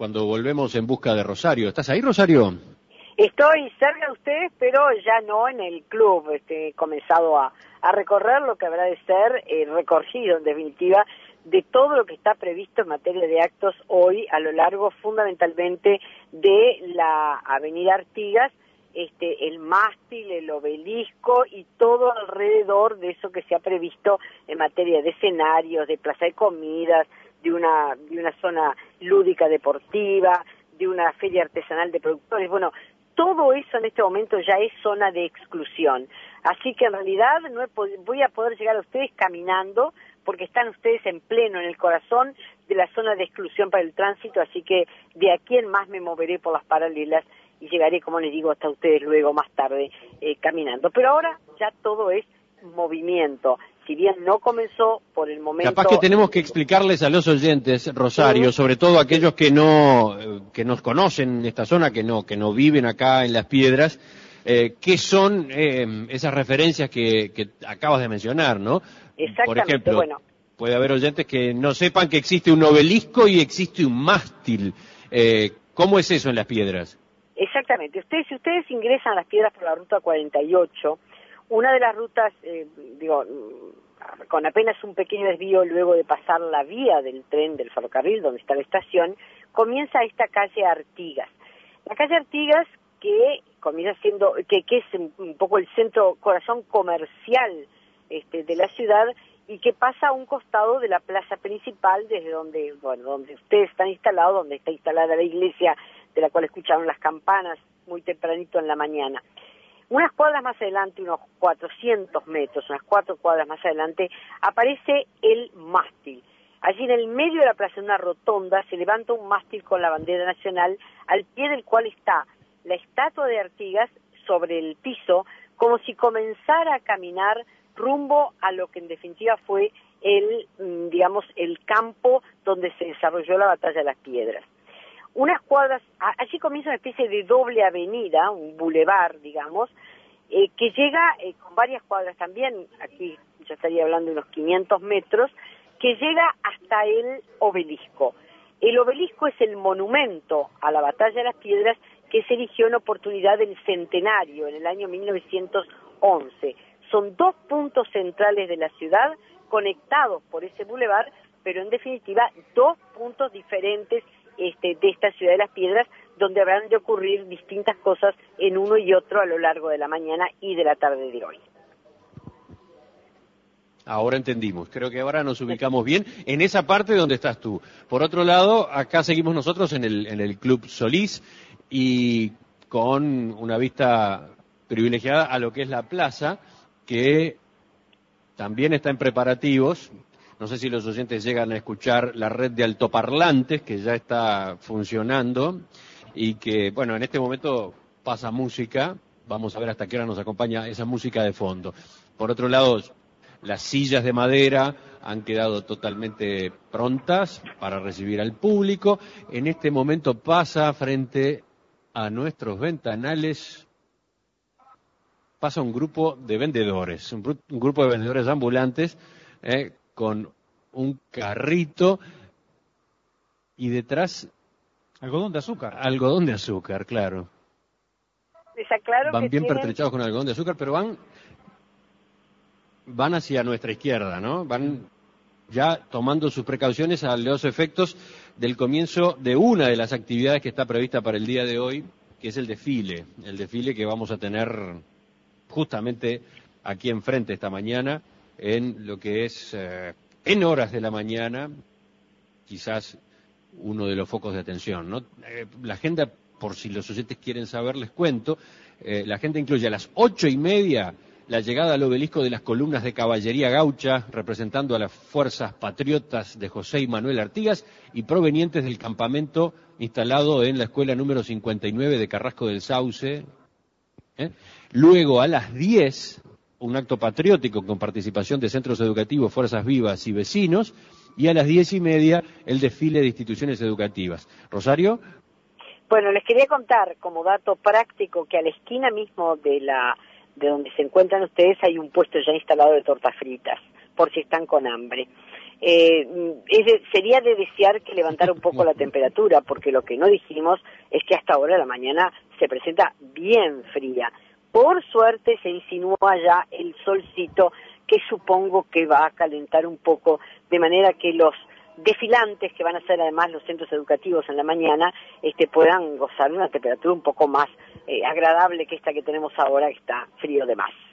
cuando volvemos en busca de Rosario. ¿Estás ahí, Rosario? Estoy cerca de ustedes, pero ya no en el club. He comenzado a recorrer lo que habrá de ser recorrido, en definitiva, de todo lo que está previsto en materia de actos hoy a lo largo fundamentalmente de la Avenida Artigas, el mástil, el obelisco y todo alrededor de eso que se ha previsto en materia de escenarios, de plaza de comidas, de una zona lúdica deportiva, de una feria artesanal de productores. Bueno, todo eso en este momento ya es zona de exclusión. Así que en realidad no voy a poder llegar a ustedes caminando, porque están ustedes en pleno, en el corazón de la zona de exclusión para el tránsito, así que de aquí en más me moveré por las paralelas y llegaré, como les digo, hasta ustedes luego, más tarde, caminando. Pero ahora ya todo es movimiento. Si bien no comenzó por el momento... Capaz que tenemos que explicarles a los oyentes, Rosario, sobre todo aquellos que nos conocen esta zona, que no viven acá en Las Piedras, qué son esas referencias que acabas de mencionar, ¿no? Exactamente. Por ejemplo, bueno, puede haber oyentes que no sepan que existe un obelisco y existe un mástil. ¿Cómo es eso en Las Piedras? Exactamente. Si ustedes ingresan a Las Piedras por la ruta 48, una de las rutas, con apenas un pequeño desvío luego de pasar la vía del tren del ferrocarril, donde está la estación, comienza esta calle Artigas. La calle Artigas, que comienza siendo, que es un poco el centro, corazón comercial de la ciudad, y que pasa a un costado de la plaza principal, desde donde ustedes están instalados, donde está instalada la iglesia, de la cual escucharon las campanas muy tempranito en la mañana. Unas cuadras más adelante, unos 400 metros, unas 4 cuadras más adelante, aparece el mástil. Allí en el medio de la plaza, en una rotonda, se levanta un mástil con la bandera nacional, al pie del cual está la estatua de Artigas sobre el piso, como si comenzara a caminar rumbo a lo que en definitiva fue el campo donde se desarrolló la batalla de Las Piedras. Unas cuadras, allí comienza una especie de doble avenida, un bulevar, digamos, que llega con varias cuadras también, aquí ya estaría hablando de unos 500 metros, que llega hasta el obelisco. El obelisco es el monumento a la batalla de Las Piedras que se erigió en oportunidad del centenario en el año 1911. Son 2 puntos centrales de la ciudad conectados por ese bulevar, pero en definitiva 2 puntos diferentes de esta ciudad de Las Piedras, donde habrán de ocurrir distintas cosas en uno y otro a lo largo de la mañana y de la tarde de hoy. Ahora entendimos, creo que ahora nos ubicamos bien en esa parte donde estás tú. Por otro lado, acá seguimos nosotros en el Club Solís y con una vista privilegiada a lo que es la plaza, que también está en preparativos. No sé si los oyentes llegan a escuchar la red de altoparlantes que ya está funcionando y que, bueno, en este momento pasa música. Vamos a ver hasta qué hora nos acompaña esa música de fondo. Por otro lado, las sillas de madera han quedado totalmente prontas para recibir al público. En este momento pasa frente a nuestros ventanales, pasa un grupo de vendedores, un grupo de vendedores ambulantes, con un carrito y detrás algodón de azúcar. Algodón de azúcar, claro. Van bien pertrechados con algodón de azúcar, pero van hacia nuestra izquierda, ¿no? Van ya tomando sus precauciones a los efectos del comienzo de una de las actividades que está prevista para el día de hoy, que es el desfile que vamos a tener justamente aquí enfrente esta mañana, en lo que es en horas de la mañana, quizás uno de los focos de atención, ¿no? La agenda, por si los oyentes quieren saber, les cuento, la agenda incluye a las 8:30 la llegada al obelisco de las columnas de caballería gaucha, representando a las fuerzas patriotas de José y Manuel Artigas y provenientes del campamento instalado en la escuela número 59 de Carrasco del Sauce. Luego a las 10, un acto patriótico con participación de centros educativos, fuerzas vivas y vecinos, y a las 10:30 el desfile de instituciones educativas. Rosario. Bueno, les quería contar como dato práctico que a la esquina mismo de donde se encuentran ustedes hay un puesto ya instalado de tortas fritas, por si están con hambre. sería de desear que levantara un poco la temperatura, porque lo que no dijimos es que hasta ahora la mañana se presenta bien fría. Por suerte se insinúa ya el solcito, que supongo que va a calentar un poco, de manera que los desfilantes, que van a ser además los centros educativos en la mañana, puedan gozar de una temperatura un poco más agradable que esta que tenemos ahora, que está frío de más.